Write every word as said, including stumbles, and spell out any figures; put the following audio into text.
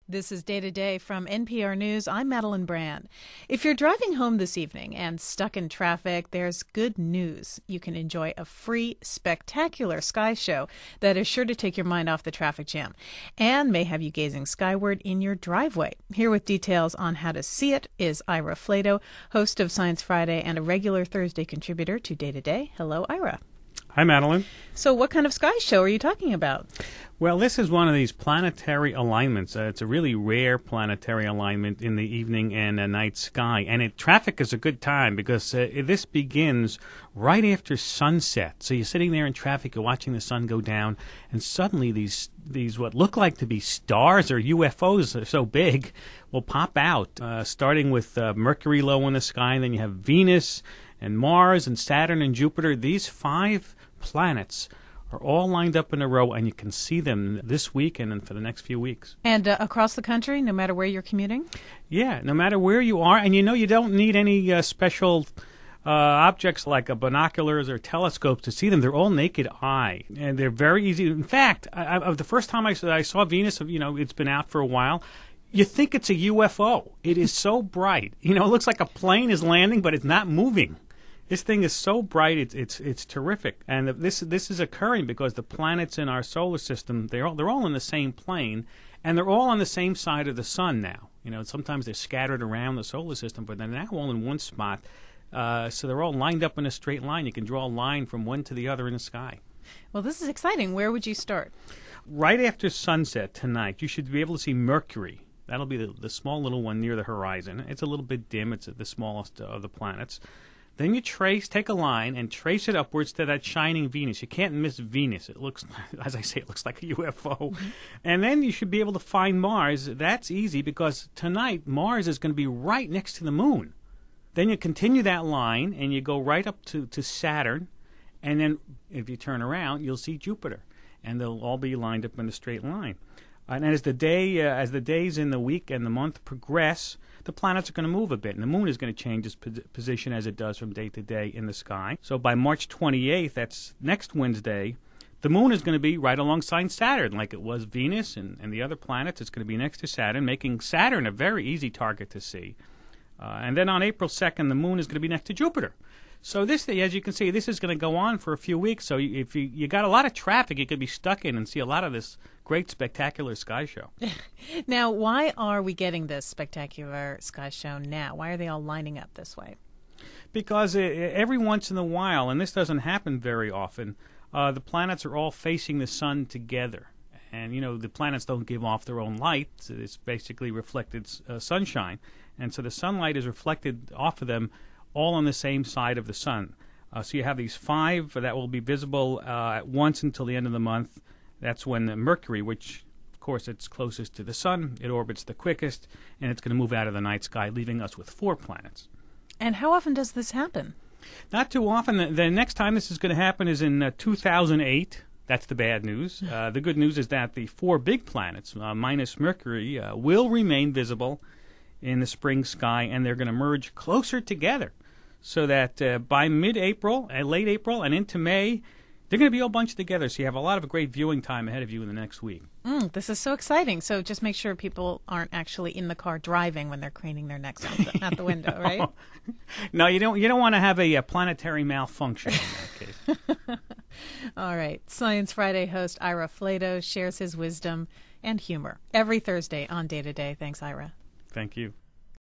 This is Day to Day from N P R News. I'm Madeline Brand. If you're driving home this evening and stuck in traffic, there's good news. You can enjoy a free, spectacular sky show that is sure to take your mind off the traffic jam and may have you gazing skyward in your driveway. Here with details on how to see it is Ira Flatow, host of Science Friday and a regular Thursday contributor to Day to Day. Hello, Ira. Hi, Madeline. So what kind of sky show are you talking about? Well, this is one of these planetary alignments. Uh, it's a really rare planetary alignment in the evening and uh, night sky. And it, traffic is a good time because uh, this begins right after sunset. So you're sitting there in traffic, you're watching the sun go down, and suddenly these, these what look like to be stars or U F Os are so big will pop out, uh, starting with uh, Mercury low in the sky, and then you have Venus and Mars and Saturn and Jupiter. These five planets are all lined up in a row, and you can see them this week and for the next few weeks. And uh, across the country, no matter where you're commuting? Yeah, no matter where you are. And you know, you don't need any uh, special uh, objects like uh, binoculars or telescopes to see them. They're all naked eye, and they're very easy. In fact, I, I, the first time I, I saw Venus, you know, it's been out for a while, you think it's a U F O. It is so bright. You know, it looks like a plane is landing, but it's not moving. This thing is so bright, it's it's it's terrific, and this this is occurring because the planets in our solar system they're all, they're all in the same plane, and they're all on the same side of the sun now. You know, sometimes they're scattered around the solar system, but they're now all in one spot. Uh, so they're all lined up in a straight line. You can draw a line from one to the other in the sky. Well, this is exciting. Where would you start? Right after sunset tonight, you should be able to see Mercury. That'll be the, the small little one near the horizon. It's a little bit dim. It's the smallest of the planets. Then you trace, take a line and trace it upwards to that shining Venus. You can't miss Venus. It looks, as I say, it looks like a U F O. Mm-hmm. And then you should be able to find Mars. That's easy because tonight Mars is going to be right next to the moon. Then you continue that line and you go right up to, to Saturn. And then if you turn around, you'll see Jupiter. And they'll all be lined up in a straight line. And as the day, uh, as the days in the week and the month progress, the planets are going to move a bit, and the moon is going to change its po- position as it does from day to day in the sky. So by March twenty-eighth, that's next Wednesday, the moon is going to be right alongside Saturn, like it was Venus and, and the other planets. It's going to be next to Saturn, making Saturn a very easy target to see. Uh, and then on April second, the moon is going to be next to Jupiter. So this, as you can see, this is going to go on for a few weeks. So if you, you got a lot of traffic, you could be stuck in and see a lot of this great, spectacular sky show. Now, why are we getting this spectacular sky show now? Why are they all lining up this way? Because uh, every once in a while, and this doesn't happen very often, uh, the planets are all facing the sun together. And, you know, the planets don't give off their own light. It's basically reflected uh, sunshine. And so the sunlight is reflected off of them all on the same side of the sun. Uh, so you have these five that will be visible uh, at once until the end of the month. That's when the Mercury, which, of course, it's closest to the sun, it orbits the quickest, and it's going to move out of the night sky, leaving us with four planets. And how often does this happen? Not too often. The, the next time this is going to happen is in uh, two thousand eight. That's the bad news. Uh, the good news is that the four big planets, uh, minus Mercury, uh, will remain visible in the spring sky, and they're going to merge closer together so that uh, by mid-April, uh, late April, and into May, they're going to be all bunched together, so you have a lot of great viewing time ahead of you in the next week. Mm, this is so exciting. So just make sure people aren't actually in the car driving when they're craning their necks out the, out the window, no. right? No, you don't. You don't want to have a, a planetary malfunction in that case. All right. Science Friday host Ira Flatow shares his wisdom and humor every Thursday on Day to Day. Thanks, Ira. Thank you.